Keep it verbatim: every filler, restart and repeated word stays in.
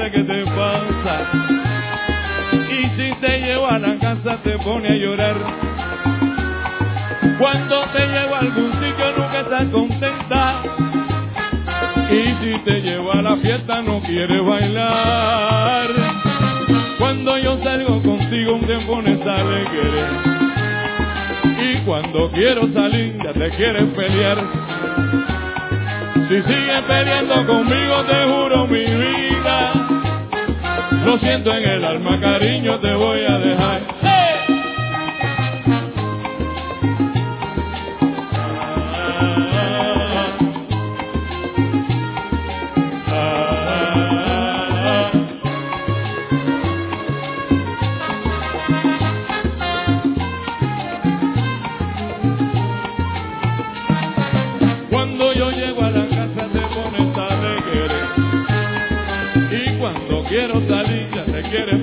mira qué te pasa. Y si te llevo a la casa te pone a llorar. Cuando te llevo a algún sitio nunca estás contenta. Y si te llevo a la fiesta no quieres bailar. Cuando yo salgo contigo te pones alegre. Y cuando quiero salir ya te quieres pelear. Si sigues peleando conmigo te juro mi vida, lo siento en el alma, cariño, te voy a dejar. ¡Hey! Ah, ah, ah. Cuando yo llego a la casa te pones alegre. Y cuando quiero salir ya te quieres